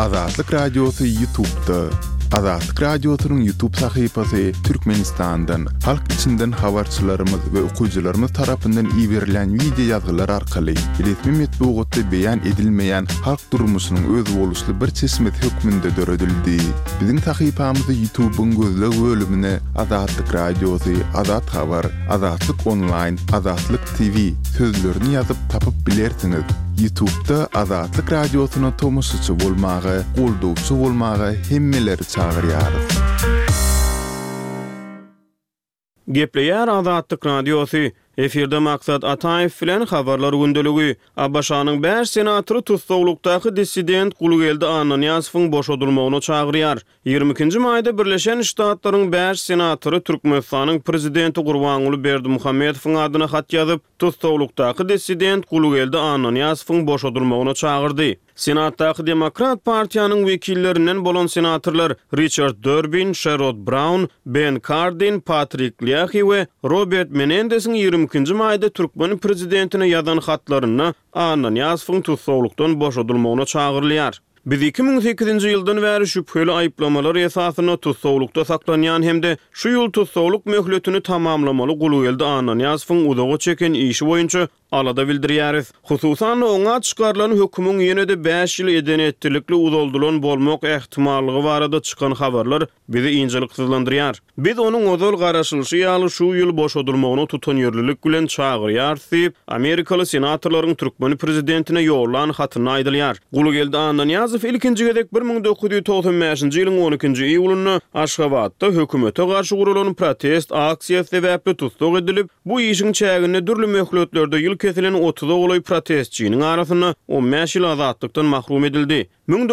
Azatlyk Radiosu YouTube'da. Azatlyk Radiosu'nun YouTube sayfasy Türkmenistan'dan, halk içinden habarçylarymyz we okuyjylarymyz tarapyndan ýiberilen video ýazgylar arkaly resmi metbuatda beýan edilmeýän halk durmuşynyň öz boluşly bir çeşmet hökmünde döredildi. Biziň sayfamyzy YouTube'un gözleg bölümine Azatlyk Radiosu, Azat Habar, Azatlyk Online, Azatlyk TV sözlerini ýazyp tapyp bilersiňiz. YouTube'da Azatlyk Radiosu'na tomoşçy bolmagy, goldowçy bolmagy hemmeleri çağırýar. Gepleýär Azatlyk Radiosu. Efirde maksat Ataýew bilen habarlar gündeligi. Abaşanyň 5 senatory tutsawlukdaky dissident Gulugeldi Ananyasowyň boşadylmagyna çağırýar. 22-nji maýda Birleşen Ştatlaryň 5 senatory Türkmenistanyň prezidenti Gurbanuly Berdimuhammedowyň adyna hat ýazyp, tutsawlukdaky dissident Gulugeldi Ananyasowyň boşadylmagyna çağırdy. Senatdaky Demokrat partiýanyň wekillerinden bolan senatorlar Richard Durbin, Sherrod Brown, Ben Cardin, Patrick Leahy we Robert Menendez'iň 22-nji maýda Türkmen prezidentine ýazan hatlaryny Ananyasowyň tutsawlukdan boşadylmagyna çağırýar. Biz 2008-nji ýyldan bäri şüpheli aýplamalar esasyna tutsawlukda saklanýan hemde şu ýyl tutsawluk möhletini tamamlamaly Gulugeldi Ananyasowyň uzagy çeken işi boýunça alada bildirýäris. Hususan oňa çykarylan hökümüň ýene-de 5 ýyl edenetlikli uzaldylan bolmak ähtimallygy barada çykan habarlar bizi injeliksizlendirýär. Biz onuň ozal garaşylyşy ýaly şu ýyl boşadylmagyna tutan ýerlilik bilen çağırýar diýip Amerikaly senatorlaryň Türkmen prezidentine ýollan hatyny aýdylýar. Gulugeldi Ananyasow ilkinji gezek 1995-nji ýylyň 12-nji iýulynda Aşgabatda hökümete garşy gurulan protest aksiýasy sebäpli tutsak edilip, bu işiň çägine dürli möhletlerde ýyl kesilen 30 goly protestçiniň arasyna 15 ýyl azatlykdan mahrum edildi.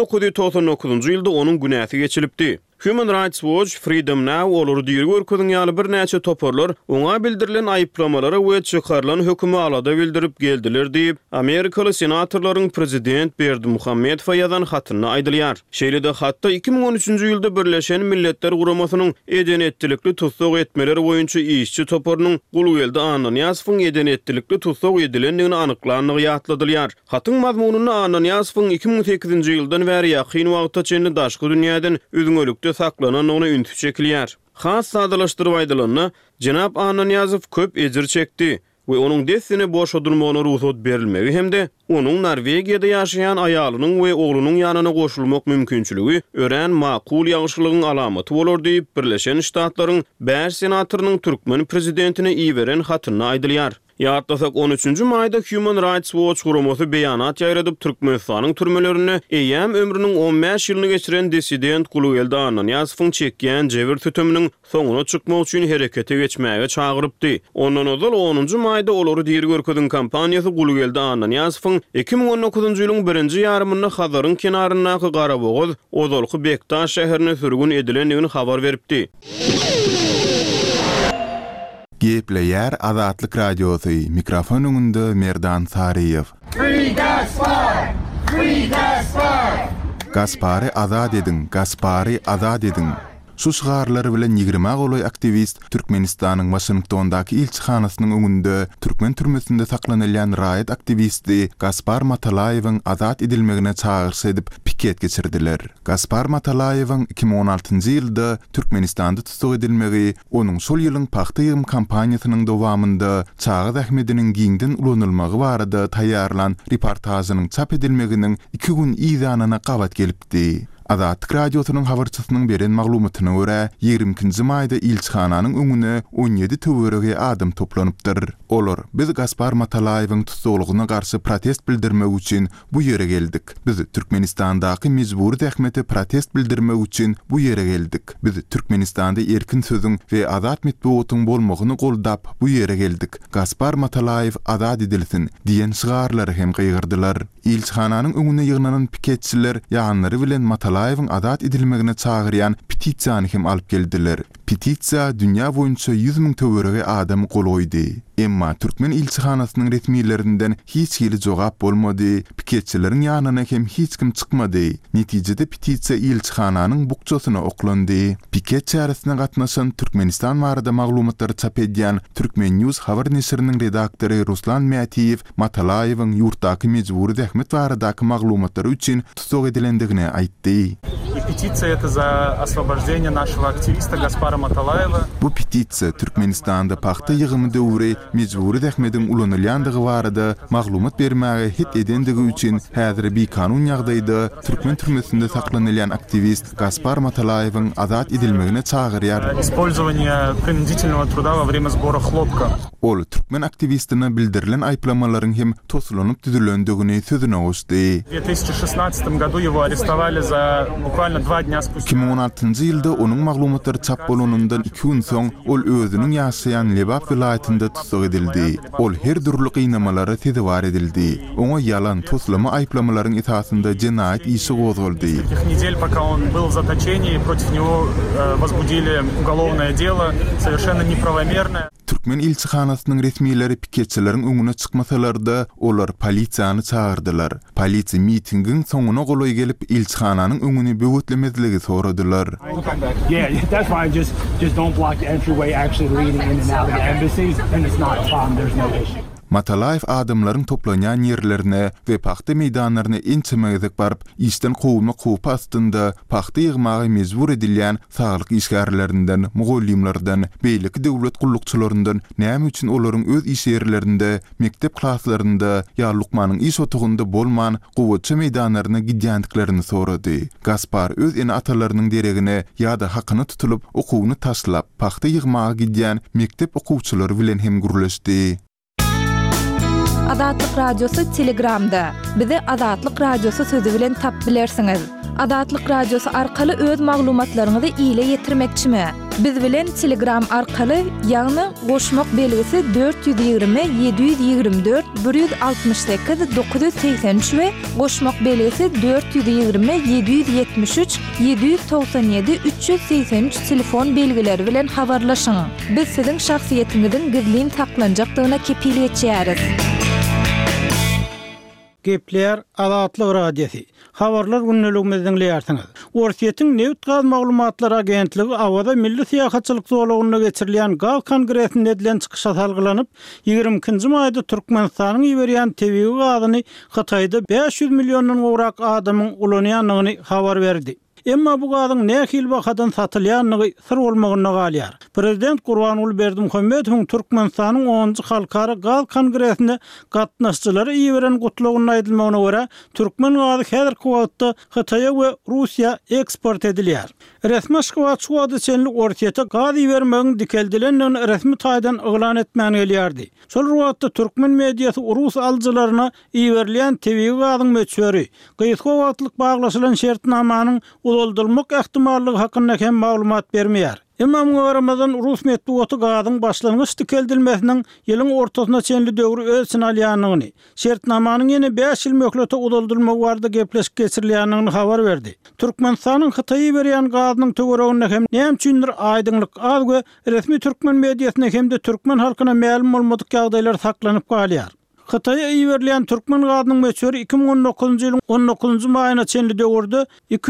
1999-njy ýylda onuň günäsi geçilipdi. Human Rights Watch, Freedom Now olary diýer görkezin ýaly bir näçe toparlar oňa bildirilen aýplamalary we çykarylan hökümi alada bildirip geldiler diýip Amerikaly senatorlaryň prezident Berdimuhammedowa ýazan hatyny aýdylýar. Şeýle-de hatda 2013-nji ýylda Birleşen Milletler Guramasynyň edenetlikli tutsak etmeleri boýunça işçi toparynyň Gulugeldi Ananyasowyň edenetlikli tutsak edilendigini anyklanygy ýatladylýar. Hatyň mazmunyny Ananyasowyň 2008-nji ýyldan bäri ýakyn wagtda çenli daşky dünýäden özüňölükde saklanan ona üntü çekilýär. Has sadalaşdyryp aýdylanyna, Jenap Ananyasow köp ejir çekdi we onuň desine boşadylmagyna ruhsat berilmegi hemde onuň Norwegiýada ýaşaýan aýalynyň we oglunyň ýanyna goşulmak mümkinçiligi ören makul ýagyşlygyň alamaty bolar diýip Birleşen Ştatlaryň 5 senatorynyň Türkmen prezidentine iýberen hatyny aýdylýar. Ýatlasak 13-nji maýda Human Rights Watch guramasy beýanat ýaýradyp Türkmenistanyň türmelerini eýäm ömrüniň 15 ýylyny geçiren dissident Gulugeldi Ananyasowyň çekýän jebir töteminiň soňuna çykmak üçin herekete geçmäge çağırypdy. Ondan ozal 10-njy maýda olary diýer görkezin kampaniýasy Gulugeldi Ananyasowyň 2019-njy ýylyň 1-nji ýarymynda Hazaryň kenaryndaky Garabogoz, Ozalky Bektaş şäherine sürgün edilendigini habar beripdi. Gepleýär Azatlyk Radiosu, mikrofon öňünde Merdan Saryýew. Free Gaspar! Free Gaspar! Gaspary azad edin, Gaspary azad edin. Şu şygarlary bilen 20 goly aktivist Türkmenistanyň Washingtondaky ilçihanasynyň öňünde Türkmen türmesinde saklanylýan raýat aktivisti Gaspar Matalayewiň azat edilmegine çağırş edip piket geçirdiler. Gaspar Matalayewiň 2016-njy ýylda Türkmenistanda tutsak edilmegi onuň şol ýylyň paxta ýygymy kampaniýasynyň dowamında Çağız Ähmediniň giňden ulanylmagy barada taýýarlan reportajynyň çap edilmeginiň 2 gün ýygynyna gabat gelipdi. Azatlyk Radiosunyň habarçysynyň beren maglumatyna görä 22-nji maýda ilçihananyň öňüne 17 töwerege adam toplanypdyr. Olar biz Gaspar Matalayewiň tutsaklygyna garşy protest bildirmek üçin bu ýere geldik. Biz Türkmenistandaky mejburi tähmete protest bildirmek üçin bu ýere geldik. Biz Türkmenistanda erkin sözüň we azat metbuatyň bolmagyny goldap bu ýere geldik. Gaspar Matalayew azat edilsin diýen şygarlary hem gygyrdylar. İlçihananyň öňüne ýygnanan piketçiler ýanlary bilen Matalayewyň azat edilmegine çagyrýan petisiýany hem alyp geldiler. Petisiýa dünýä boýunça 100.000 töwerege adam gol goýdy. Emma Türkmen ilçihanasynyň resmiýetlerinden hiç hili jogap bolmady, piketçileriň ýanyna hem hiç kim çykmady. Netijede petisiýa ilçihananyň bukçasyna oklandy. Piket çäresine gatnaşan Türkmenistan barada maglumatlary çap edýän Türkmen News habar neşriniň redaktory Ruslan Mätiýew Matalayewyň ýurtdaky mejburi zähmet baradaky maglumatlary üçin tutuk edilendigini aýtdy. Петиция это за освобождение нашего активиста Гаспара Маталаева. Bu petisiýa Türkmenistanda paxta ýygymy döwri mejburi zähmetiň ulanylýandygy barada maglumat bermäge hit edendigi üçin häzir bir kanun ýagdaýda Türkmen türmesinde saklanylýan aktivist Гаспар Маталаеwyň azat edilmegine çagyrýar. Использование принудительного труда во время сбора хлопка. Ol Türkmen aktivistine bildirilen aýplamalaryň hem toslanyp düzülendigini sözüne goşdy. В 2016 году его арестовали за буквально 2 дня спустя. 2016-njy ýylda onuň maglumatlary çap bolanyndan 2 gün soň ol özüniň ýaşaýan Lebap vilayetinde tutuk edildi. Ol her türlü gynamalara tedewar edildi. Oňa ýalan toslama aýplamalaryň esasynda jenaýat işi gozuldy. Этих недель, пока он был в заточении, против него возбудили уголовное дело, совершенно неправомерное. Türkmen ilçihanasynyň resmiýetleri piketçileriň öňüne çykmasalarda olar polisiýany çağırdylar. Polisiýa mitingiň soňuna goloý gelip ilçihananyň öňüni böwetlemezligi soradylar. Yeah, that's why just don't block the entryway actually leading in and out of the embassies, and it's not a problem, there's no issue. Matalayew adamlaryň toplanýan ýerlerine we paxta meýdanlaryna ençemegizek barıp işden gowulma gowup astynda paxta ýygmagy mejbur edilýän saglyk işgärlerinden, mugallimlerden, beýleki döwlet gullukçylaryndan näme üçin olaryň öz iş ýerlerinde, mektep klaslarynda ýa lukmanyň iş otugynda bolman gowatça meýdanlaryna gidýändiklerini sorady. Gaspar öz ene atalarynyň deregine ýa-da hakyny tutulyp okuwyny taşlap paxta ýygmagy gidýän mektep okuwçylary bilen hem gürleşdi. Adatlyk radiosu Telegramda. Bizi Adatlyk radiosu sözü bilen tap bilersiňiz. Adatlyk radiosu arkaly öz maglumatlaryňyzy ýyle ýetirmekçimi? Biz bilen Telegram arkaly ýagny goşmak belgisi 420 724 168 983 we goşmak belgisi 420 773 797 383 telefon belgileri bilen habarlaşyň. Biz siziň şahsiýetiňiziň gizlin saklanjakdygyna kepil etýäris. Gepler Adatlyk radiosu. Habarlar günneligimizden dinleýärsiňiz. Orsiýetiň Newt gaz maglumatlary agentligi awada milli syýahatçylyk zolagyna geçirilýän gaz kongresinde edilen çykyşa salgylanyp 20-nji maýda Türkmenistanyň ýeberýän tebii gazyny Hataýda 500 millionyň gowrak adamyň ulanýanlygyny habar berdi. Emma bu gazyň nähil bakadan satylýanlygy sır bolmagyna galýar. Prezident Gurbanuly Berdimuhammedowyň Türkmenistanyň 10-njy halkara gaz kongresinde gatnaşçylary ýeberen gutlugyny aýdylmagyna görä, Türkmen gazy häzirki wagtda Hataýa we Russiýa eksport edilýär. Resmi şuwat şuwady çenli orsiýete gaz ýebermegiň dikeldilenini resmi taýdan oglan etmän gelýärdi. Şol wagtda Türkmen mediýasy Rus aljylaryna ýeberilýän tebii gazyň möçberi, gyýyska wagtlyk baglaşylan şertnamanyň uldurmak ähtimallygy hakynda hem maglumat bermeýär. Emma Ramazan Rus medeniýeti gazyň başlangyç dikeldilmesiniň ýylyň ortasyna çenli döwri ölçüni alýanyny, şertnamanyň ýene 5 ýyl möhlete uldurmak barada gepleşip geçirilenini habar berdi. Türkmenistanyň Hataýa berýän gazynyň töweregine hem näme üçindir aýdynlyk az we resmi Türkmen mediýasyna hem de Türkmen halkyna ma'lum bolmadyk ýagdaýlar saklanyp galýar. Hataýa ýeberilýän Türkmen gazynyň möçberi 2019-njy ýylyň 19-njy maýyna çenli döwürde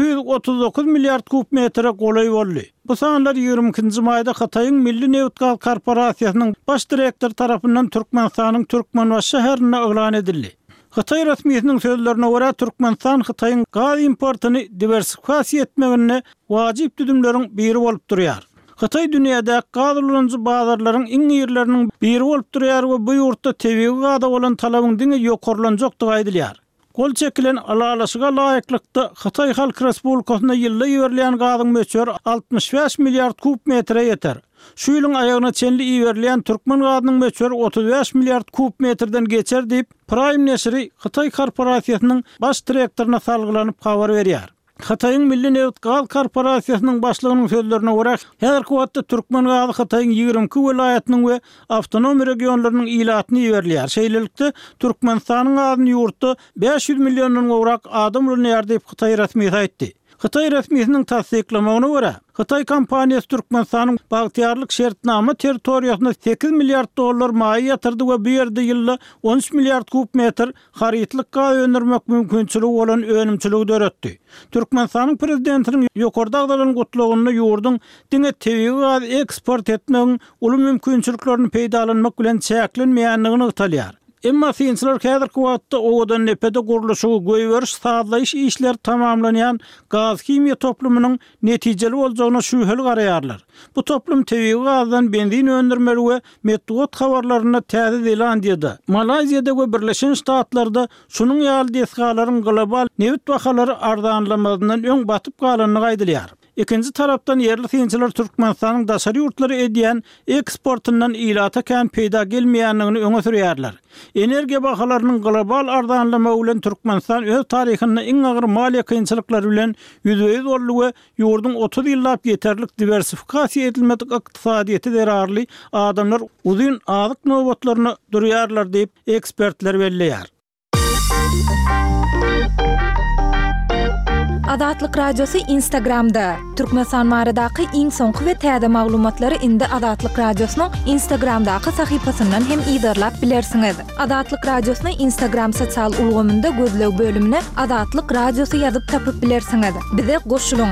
239 milliard kub metre golay boldy. Bu sanlar 20-nji maýda Hataýyň Milli Newt Gaz Korporasiýasynyň baş direktor tarapyndan Türkmenistanyň Türkmenbaş şäherine oglan edildi. Hataýy resmiýetiniň sözlerine görä Türkmenistan Hataýyň gaz importyny diversifikasiýa etmegine wajyp düdümleriň biri bolup durýar. Hataýy dünýäde gaz ulanjy bazarlaryň iň ýerleriniň biri bolup durýar we bu ýurtda tebii gazda bolan talabyň diňe ýokarlanjakdygy aýdylýar. Kol çekilen alalaşyga laýyklykda Hataýy Halk Respublikasyna ýylda ýeberilýän gazyň möçberi 65 milliard kub metre ýeter. Şu ýylyň aýagyna çenli ýeberilýän Türkmen gazynyň möçberi 35 milliard kub metreden geçer diýip Prime neşri Hataýy korporasiýasynyň baş direktoryna salgylanyp habar berýär. Hataýyň Milli Newt Gaz Korporasiýasynyň başlygynyň sözlerine görä, häzirki wagtda Türkmen gazy Hataýyň 22 welaýatynyň we awtonom regionlarynyň ilatyny ýeberilýär. Şeýlelikde Türkmenistanyň gazyny ýurtda 500 millionyň gowrak adam ulanýar diýip Hataýy resmiýeti aýtdy. Xitay resmiýetiniň tasdiklamagyna görä, Xitay kompaniýasy Türkmenistanyň bagtyarlyk şertnama territoriýasyna 8 milliard dollar maýy ýatyrdy we bu ýerde ýylda 13 milliard kub metr harytlyk gaz öndürmek mümkinçiligi bolan önümçiligi döretdi. Türkmenistanyň prezidentiniň ýokarda agdalyň gutlugyny ýurdun diňe tebii gaz eksport etmegiň uly mümkinçiliklerini peýdalanmak bilen çäklenmeýänligini ýytalýar. Emma synçylar häzirki wagtda owadan nepede gurulşy goýberiş sağlaýyş işler tamamlanýan gaz kimya toplumynyň netijeli boljagyna şüpheli garaýarlar. Bu toplum tebii gazdan benzin öndürmeli we medeniýet habarlaryna täze Zelandiýada, Malaziýada we Birleşen Ştatlarda şunyň ýaly desgalaryň global neft bahalary arzanlamadyndan öň batyp galanyny gaýdylýar. İkinci tarapdan yerli synçylar Türkmenistanyň daşary ýurtlary edýän eksportyndan ilata kän peýda gelmeýänligini öňe sürýärler. Energiýa bahalarynyň global arzanlama bilen Türkmenistan öz taryhyny iň agyr maliýe kynçylyklary bilen ýüzüýiz boldy we ýurdun 30 ýyllap ýeterlik diversifikasiýa edilmedik ykdysadyýety derarly adamlar uzun azyk nobatlaryny durýarlar diýip ekspertler belleýär. Adatlyk radiosu Instagramda. Türkmenistan baradaky iň soňky we täze maglumatlary indi Adatlyk radiosynyň Instagramdaky sahypasyndan hem ýygyrlap bilersiňiz. Adatlyk radiosyny Instagram sosial ulgamynda gözleg bölümine Adatlyk radiosu ýazyp tapyp bilersiňiz. Bize goşulyň.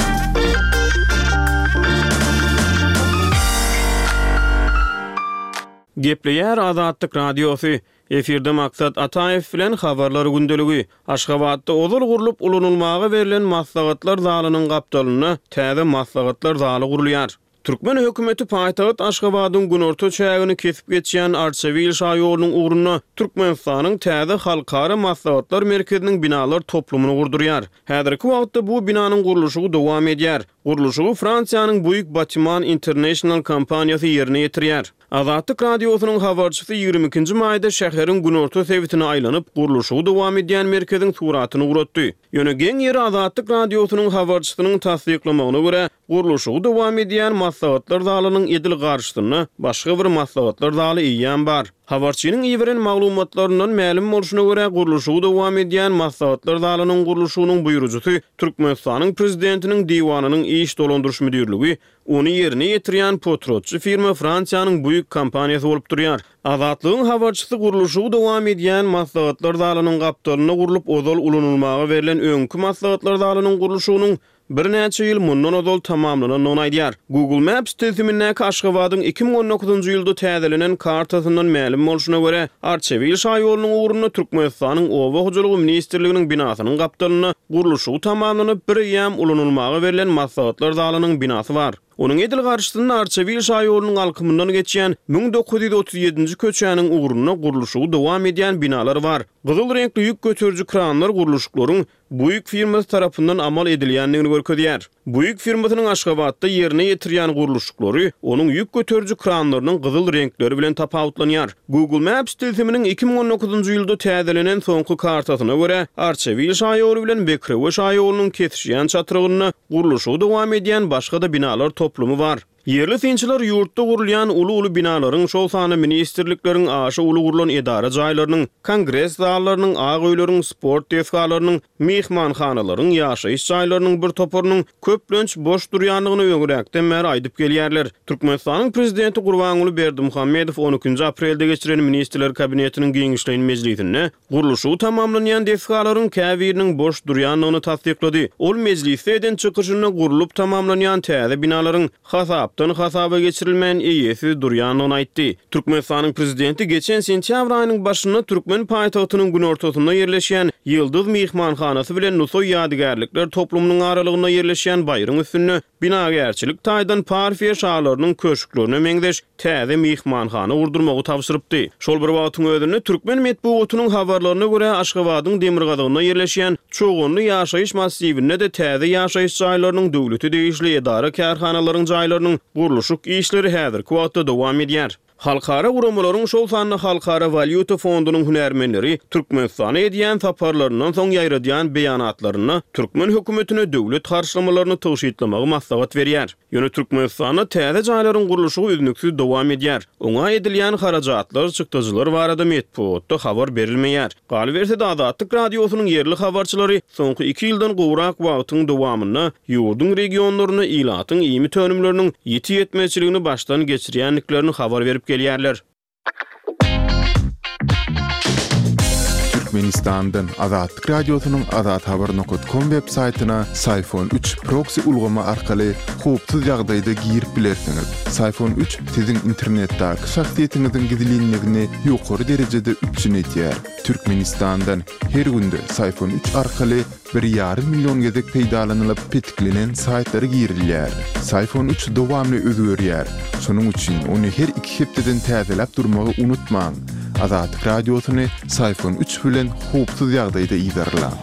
Gepleýär Adatlyk radiosu. Efirde maksat Ataev bilen habarlar gündeligi. Aşgabatda ozul gurulup ulanylmagy berilen maslahatlar zalynyň gapdalyna täze maslahatlar zaly gurulýar. Türkmen hökümeti paýtagat Aşgabatyň günorta çägini kesip geçýän Arçevil şaýorunyň ugruna Türkmenistanyň täze halkara maslahatlar merkeziniň binalar toplumyny gurdurýar. Häzirki wagtda bu binanyň gurulşy dowam edýär. Gurulşy Fransiýanyň Büyük Batiman International kompaniýasy ýerine ýetirýär. Adatlyk radiosynyň habarçysy 22-nji maýda şäheriň günorta sewitine aýlanyp gurulşy dowam edýän merkeziň suratyny guratdy. Ýöne-geň ýeri Adatlyk radiosynyň habarçysynyň tasdiklamagyna görä, gurulşy dowam edýän maslahatlar zalynyň edil garşysyny başga bir maslahatlar zaly iýen bar. Habarçynyň ýewren maglumatlaryndan ma'lum bolşuna görä, gurulşy dowam edýän maslahatlar zalynyň gurulşynyň buýrujysy Türkmenistanyň prezidentiniň diwanynyň iş dolandyryş müdirligi onu ýerine ýetirýän potrotçy firma Fransiýanyň büyük kompaniýasy bolup durýar. Azatlygyň habarçysy gurulşy dowam edýän maslahatlar zalynyň gapdalyna gurulup ozal ulanylmagy berilen öňkü maslahatlar zalynyň gurulşynyň bir näçe ýyl mundan ozal tamamlananyny aýdýar. Google Maps tezimindäki Aşgabatyň 2019-njy ýylda täzelenen kartasyndan ma'lum bolşuna görä, Arçevil şaýorunyň ugruna Türkmenistanyň Owa hojalygy ministrliginiň binasynyň gapdalyna gurulşy tamamlanyp bir ýam ulanylmagy berilen maslahatlar zalynyň binasy bar. Onun edil garşysyna Arçevil şaýorunyň alkymyndan geçýän 1937-nji köçäniň ugruna gurulşy dowam edýän binalar bar. Gyzyl renkli ýük götürjü kranlar gurulşyklaryň büyük firmasy tarapyndan amal edilýändigini görkezýär. Büyük firmasynyň Aşgabatda ýerine ýetirýän gurulşyklary onuň ýük götürjü kranlarynyň gyzyl renkleri bilen tapawutlanýar. Google Maps teziminiň 2019-njy ýylda täzelenen soňky kartasyna görä, Arçevil şaýoru bilen Bekrewe şaýorunyň kesişýän çatyrygyna gurulşy dowam edýän başga da binalar toplumy bar. Yerli synçylar ýurtda gurulýan uly binalaryň şol sany ministrlikleriň aşy uly gurulan edara jaýlarynyň, kongres zallarynyň, ag öýleriň, sport tesgalarynyň, mehmanhanalaryň, ýaşaýyş jaýlarynyň bir topurynyň köplönç boş durýanlygyny öňürekden bäri aýdyp gelýärler. Türkmenistanyň prezidenti Gurbanuly Berdimuhammedow 12-nji aprelde geçiren ministrler kabinetiniň giňişleýän mejlisinde gurulşy tamamlanýan tesgalaryň käbiriniň boş durýanlygyny tasdiklady. Ol mejlisde eden çykyşyna gurulup tamamlanýan täze binalaryň hasaba geçirilmeyen iyisi durýanyny aýtdy. Türkmenistanyň prezidenti geçen sentýabr aýynyň başynda Türkmen paýtagtynyň günortasynda ýerleşýän Ýyldız mehmanhanasy bilen Nusoy ýadygärlikler toplumynyň aralygyna ýerleşýän bayryň üstünde binagärçilik taýdan parfiýa şahlarynyň köşklerine meňdeş täze mehmanhana urdurmagy tapşyrypdy. Şol bir wagtyň özünde Türkmen medeniýetynyň habarlaryna görä Aşgabatyň Demirgazygyna ýerleşýän çoğunly ýaşaýyş massivine de täze ýaşaýyş jaýlarynyň döwleti degişli edara kärhanalaryň jaýlarynyň gurulşyk işleri häzirki wagtda dowam edýär. Halkara uramalaryň şol sanly Halkara Valyuta Fondunyň hünärmenleri Türkmenistana edýän saparlaryndan soň ýaýradýan beýanatlaryny Türkmen hökümetine döwlet harçlamalaryny tygşytlamagy maslahat berýär. Ýöne Türkmenistana täze jaýlaryň gurulşy üznüksiz dowam edýär. Oňa edilýän harajatlar çykdyjylar barada metbuatda habar berilmeýär. Galberse de Azatlyk radiosynyň yerli habarçylary soňky 2 ýyldan gowrak wagtyň dowamyny ýurdun regionlaryny ilatyň ýymy tönümleriniň ýeti ýetmezçiligini başdan geçirýänliklerini habar berip gelýärler. Türkmenistan'dan Azatlyk radiosynyň azathabar.com web saytyna Sayfon 3 proxy ulgama arkaly howpsuz ýagdaýda girip bilersiňiz. Sayfon 3 siziň internetdäki şahsiýetiňiziň gizliligini ýokary derejede üçinetýär. Türkmenistan'dan her günde Sayfon 3 arkaly 1,5 milyon gezek peýdalanylyp petiklenen saytlary girilýär. Sayfon 3 dowamly özgörýär. Şonuň üçin ony her 2 hepdeden täzelep durmagy unutmaň. Azatlyk radiosyny Sayfon 3 bilen howpsuz ýagdaýda iýdarlar.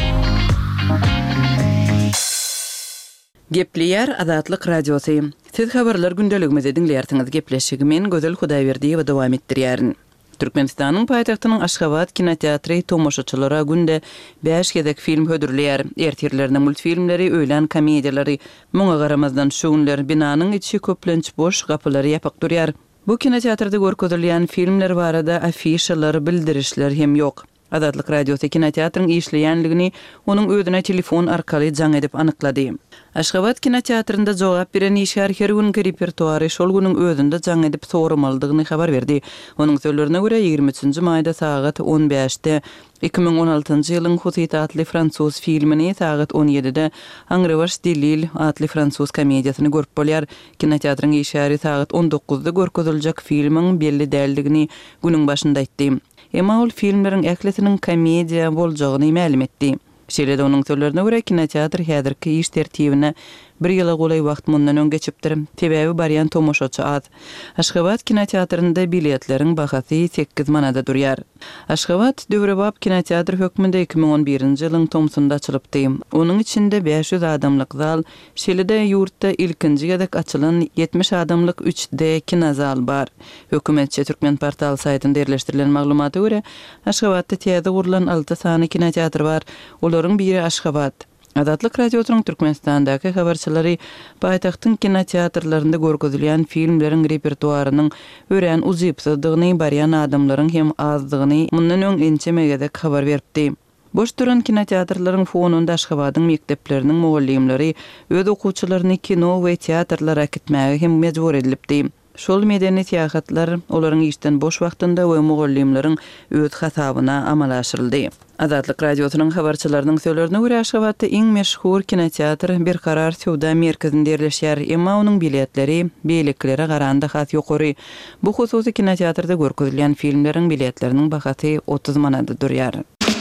Gepleýär Azatlyk radiosy. Siz habarlar gündeligimizi dinleýärsiňiz. Gepleşigimi Gözel Hudaýberdiýew dowam etdirýärin. Türkmenistanyň paýtagtynyň Aşgabat kinoteatry tomoşaçylara günde 5 gezek film hödürleýär. Ertirlerinde multfilmleri, öýlen komediýalary, muňa garamazdan şounlar, binanyň içi köplenç boş gapylary ýapyk durýar. Bu kinoteatrda görkezilýän filmler barada afişalar, bildirişler hem ýok. Azatlyk radiosu kinoteatryň işleýänligini onuň özüne telefon arkaly jaň edip anyklady. Aşgabat kinoteatrynda jogap beren işgär her gün repertuary şol güniň özünde jaň edip sorumaldygyny habar berdi. Onuň sözlerine görä 23-nji maýda saat 15-de 2016-njy ýylyň Husyt atly fransuz filmini saat 17-de Angrewaş Delil atly fransuz komediýasyny görüp bolýar. Kinoteatryň işgäri saat 19-da görkeziljek filmiň belli däldigini güniň başynda aýtdy. Emma ol filmleriň äklesiniň komediýa boljagyny ma'lum etdi. Şeýle-de onuň sözlerine görä kinoteatr häzirki iş tertibine bir ýyla golay wagt mundan öň geçipdir. Sebäbi barýan tomoşaçy az. Aşgabat kinoteatrynda biletleriň bahasy 8 manada durýar. Aşgabat Döwrebap kinoteatr hökmünde 2011-nji ýylyň Tomsunda açylypdy. Onuň içinde 500 adamlyk zal, şeýle-de ýurtda ilkinji gezek açylan 70 adamlyk 3D kinozal bar. Hökümetçi Türkmen portal saytynda yerleşdirilen maglumata görä, Aşgabatda täze gurulan 6 sany kinoteatr bar. Olaryň biri Aşgabat. Azatlyk radiosynyň Türkmenistandaky habarçylary paýtagtyň kinoteatrlarynda görkezilýän filmleriň repertuarynyň ören uzypsyzdygyny, barýan adamlaryň hem azdygyny mundan öň ençemegedek habar beripdi. Boş duran kinoteatrlaryň fonunda Aşgabatyň mekdepleriniň mugallimleri öz okuwçylaryny kino we teatrlara gitmäge hem mejbur edilipdi. Şol medeni tiýatlar olaryň işden boş wagtynda we mugallimleriň öz hasabyna amal aşyryldy. Azatlyk radiosynyň habarçylarynyň sözlerine görä Aşgabatda iň meşhur kinoteatr bir karar Sowda merkezinde ýerleşýär. Emma onuň biletleri beýleklere garanda has ýokary. Bu hususy kinoteatrda görkezilýän filmleriň biletleriniň bahasy 30 manada durýar.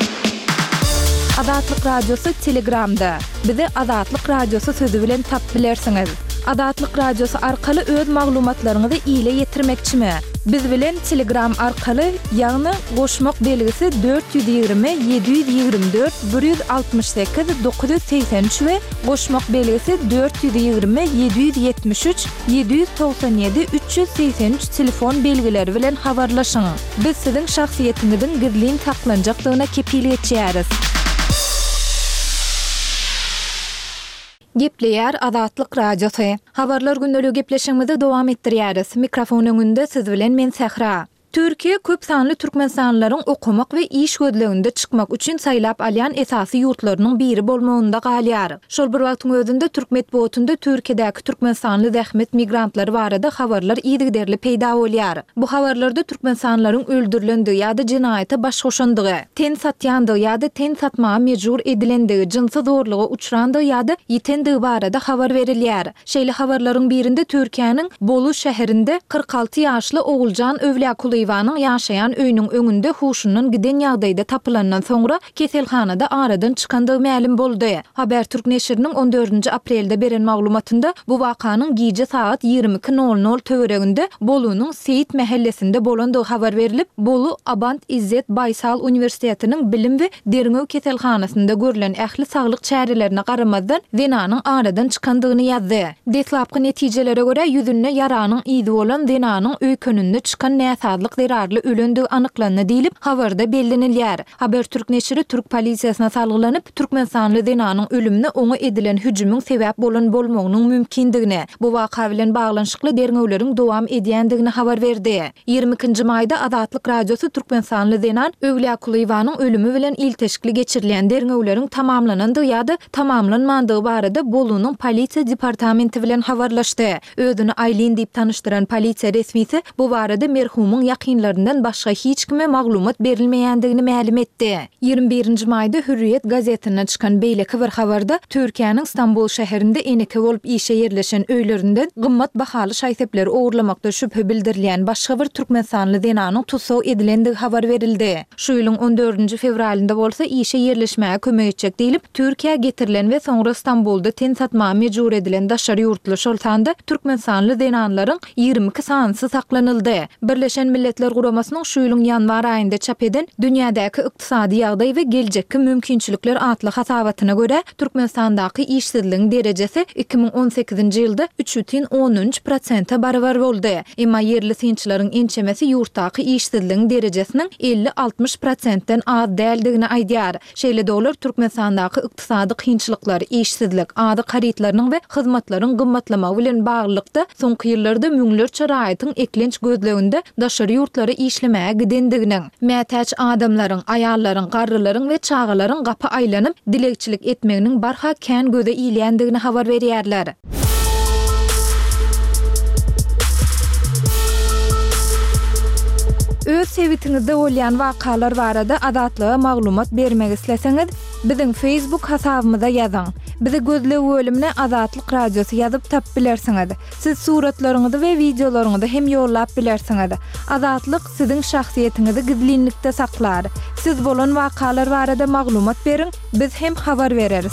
Azatlyk radiosu Telegramda. Bizi Azatlyk radiosu sözü bilen tap bilersiňiz. Azatlyk radiosu arkaly öz maglumatlaryňyzy ýyla ýetirmekçimi? Biz bilen Telegram arkaly ýagny goşmak belgisi 420 724 168 983 we goşmak belgisi 420 773 797 383 telefon belgileri bilen habarlaşyň. Biz siziň şahsiýetiňiziň gizlin saklanjakdygyna kepillik etýäris. Gepleýär Azatlyk radiosu. Habarlar gündelik gepleşigimizi dowam etdirýäris. Mikrofon öňünde siz bilen men Sehra. Türkiýe köp sanly türkmensanlaryň okumak we iş gözleginde çykmak üçin saýlap alýan esasy ýurtlarynyň biri bolmagynda galýar. Şol bir wagtyň özünde Türk medeniýetinde Türkiýedäki türkmensanly zähmet migrantlary barada habarlar ýygyderli peýda bolýar. Bu habarlarda türkmensanlaryň öldürilendigi ýa-da jinaýata baş goşandygy, ten satýandygy ýa-da ten satmaga mejbur edilendigi, jinsy zorluga uçrandygy ýa-da ýitendigi barada habar berilýär. Şeýle habarlaryň birinde Türkiýanyň Bolu şäherinde 46 ýaşly Oguljan Övliýakuly Kulyvanyň ýaşaýan öýüniň öňünde huşundan giden ýagdaýda tapylandan soňra keselhanada aradan çykandygy ma'lum boldy. Habertürk neşriniň 14 aprelde beren maglumatynda bu wakanyň gije saat 22:00 töwereginde Bolunyň Seyit mahallesinde bolandygy habar berilip, Bolu Abant İzzet Baysal Üniversitetiniň bilim we derňöw keselhanasynda görülen ähli saglyk çärelerine garamazdan Zenanyň aradan çykandygyny ýazdy. Detlapky netijelere görä ýüzünde ýaranyň izi bolan Zenanyň öýküninde çykan näsadlyk zerarly ölendigi anyklanyny diýilip habarda bellenilýär. Habertürk neşri Türk polisiýasyna salgylanyp Türkmenistanly Zenanyň ölümine oňa edilen hüjümüň sebäp bolan bolmagynyň mümkindigini, bu waka bilen baglanşykly derňöwleriň dowam edýändigini habar berdi. 22-nji maýda Azatlyk radiosu Türkmenistanly Zenan Öwliýa Kulyvanyň ölümi bilen ilteşikli geçirilen derňöwleriň tamamlanandygy ýa-da tamamlanmandygy barada Bolunyň polisiýa departamenti bilen habarlaşdy. Özüni Aylin diýip tanışdyran polisiýa resmisi bu barada merhumyň ýakynlaryndan başga hiç kime maglumat berilmeýändigini ma'lum etdi. 21-nji maýda Hürriyet gazetine çykan beýleki bir habarda Türkiýanyň Istanbul şäherinde eneke bolup işe yerleşen öýlerinden gymmat bahaly şaýsepleri ogurlamakda şüphe bildirilýän başga bir Türkmenistanly Zenanyň tutsaw edilendigi habar berildi. Şu ýylyň 14 fevralynda bolsa işe yerleşmäge kömek etjek diýilip Türkiýe getirilen we soňra Istanbulda ten satmaga mejbur edilen daşary ýurtly şoltanda Türkmenistanly Zenanlaryň 22 sanyny saklanyldy. Birleşen Milletler Guramasynyň şu ýylyň ýanwar aýynda çap eden Dünýädäki ykdysady ýagdaý we geljekki mümkinçilikler atly hasabatyna görä Türkmenistandaky işsizligiň derejesi 2018-nji ýylda 3,13% barabar boldy. Emma yerli synçylaryň ençemesi ýurtdaky işsizligiň derejesiniň 50-60%-den az däldigini aýdýar. Şeýle dolar Türkmenistandaky ykdysady kynçylyklar, işsizlik, ady haritlarynyň we hyzmatlaryň gymmatlamagy bilen baglykda soňky ýyllarda müňlerçe raýatyň eklenç gözleginde daşary ýurtlary işlemäge gidendiginiň, mätäç adamlaryň, aýallaryň, garrylaryň we çağalaryň gapy aýlanyp dilekçilik etmeginiň barha kän göze ilýändigini habar berýärler. Öz sebitiňizde bolýan wakalar barada adatlyga maglumat bermek isleseňiz, biziň Facebook hasabymyza ýazyň. Bizi gözle bölümine Azatlyk radiosu ýazyp tap bilersiňiz. Siz suratlaryňyzy we videolaryňyzy hem ýollap bilersiňiz. Azatlyk siziň şahsiýetiňizi gizlinlikde saklar. Siz bolan wakalar barada maglumat beriň, biz hem habar bereriz.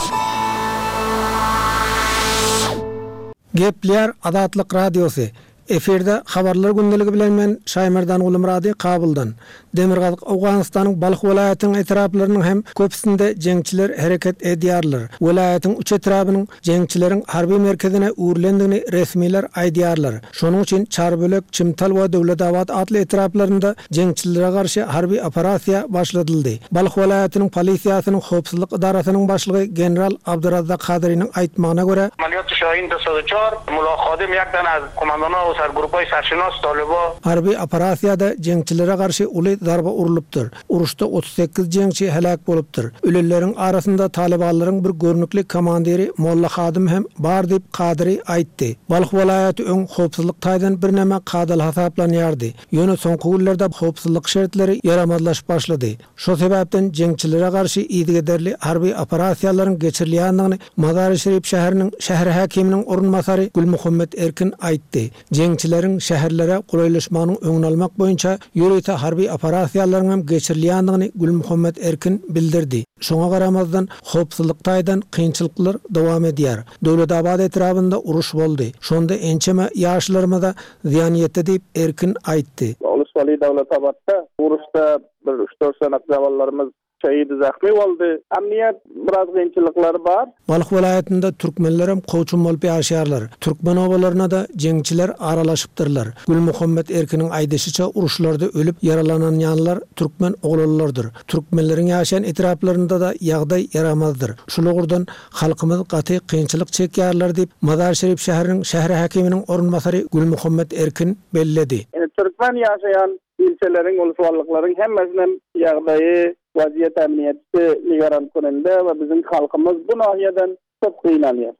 Gepler Azatlyk radiosu. Eferde habarlar gündeligi bilen men Şaýmardan Gulumrady Kabuldan. Demirgazyk Awganystanyň Balyk welaýatynyň etraplarynyň hem köpsinde jeňçiler hereket edýärler. Welaýatyň üç etrabynyň jeňçileriň harby merkezine uğurlendigini resmiler aýdýarlar. Şonuň üçin Çarbölek, Çimtal we Döwletabad atly etraplarynda jeňçilere garşy harby operasiýa başladyldy. Balyk welaýatynyň polisiýasynyň howpsuzlyk idarasynyň başlygy general Abdurrazzak Kadyryň aýtmagyna görä, Amaliyat Şahin 204 Mulla Khadim ýakdan az komandana grupy Sarşinos Talibo harby operaasiýada jeňçilere garşy uly darba urulypdyr. Uruşda 38 jeňçi helak bolupdyr. Öleleriň arasynda Talibanlaryň bir görnükli komandiri Molla Khadim hem bar diýip Kadyry aýtdy. Balyk welaýaty öň howpsuzlyk taýdan bir näme gadal hasaplanýardy. Ýöne soňky günlerde howpsuzlyk şertleri ýaramazlaşyp başlady. Şo sebäpden jeňçilere garşy ýygyderli harby operasiýalaryň geçirilýändigini Mazar-ı-Şerif şäheriniň şäher hakiminiň orunmasary Gülmuhammed Erkin aýtdy. Jeňçileriň şäherlere gulaýlaşmanyň öňüni almak boýunça ýöreýte harby operasiýalaryň hem geçirilýändigini Gülmuhammed Erkin bildirdi. Şoňa garamazdan howpsuzlyk taýdan kynçylyklar dowam edýär. Döwletabad etrapynda uruş boldy. Şonda ençeme ýaşlarymyza ziýan ýetdi diýip Erkin aýtdy. Uluswaly Döwletabadda uruşda bir 3-4 sanak zavallarymız şehidi zahmi oldu. Emniyet biraz kynçylyklary bar. Balyk welaýatynda türkmenler hem koçum bolup ýaşaýarlar. Türkmen obalaryna da jeňçiler aralaşypdyrlar. Gülmuhammed Erkiniň aýdysyça uruşlarda ölüp yaralanan ýanlar türkmen oglanlardyr. Türkmenleriň ýaşaýan etraplarynda da ýagdaý yaramazdyr. Şulagurdan halkymyz gaty kynçylyk çekýärler diýip Mazar-Şerif şäheriniň şäher hakiminiň orunmasary Gülmuhammed Erkin belledi. Türkmen ýaşaýan ilçeleriň, uluswalyklaryň hemmesiniň ýagdaýy vaziyet emniyeti nigaran konumda ve bizim halkımız bu nahiyeden çok kıylanıyor.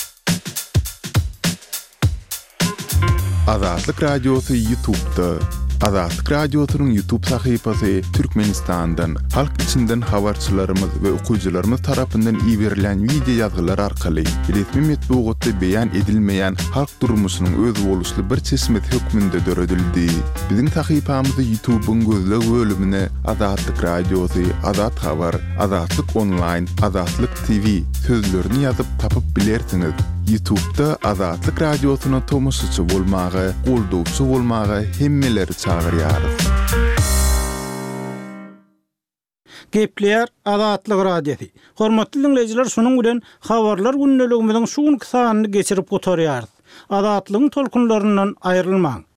Azatlyk radiosu YouTube'da Azatlyk Radiosynyň YouTube sahypasy Türkmenistandan, halk içinden habarçylarymyz we okuwçylarymyz tarapyndan iýerilen video ýazgylar arkaly resmi metbuatda beýan edilmeýän halk durmuşynyň öz boluşly bir çeşmet hökmünde döredildi. Biziň sahypamyzy YouTube-yň gözleg bölümine Azatlyk Radiosy, Azat Habar, Azatlyk Online, Azatlyk TV sözlerini ýazyp tapyp bilersiňiz. YouTube'da Azatlyk Radiosyna tomoşçy bolmagy, goldowçy bolmagy hemmeleri çağırýarys. Gepleýär Azatlyk Radiosy. Hormatly dinleýijiler, şonuň bilen habarlar günneligimiziň şu günkü sanyny geçirip gotarýarys. Azatlygyň tolkunlaryndan aýrylmaň.